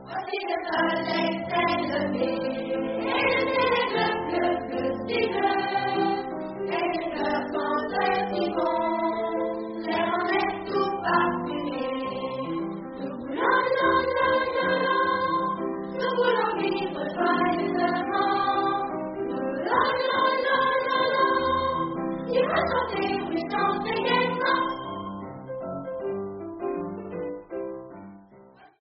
Voici le soleil s'est levé, et le ciel est bleu, bleu, bleu, si bleu, et les fleurs sentent si bon, l'air en est tout parfumé. Nous voulons, nous voulons vivre joyeusement. Nous voulons, il faut chanter, oui, chanter.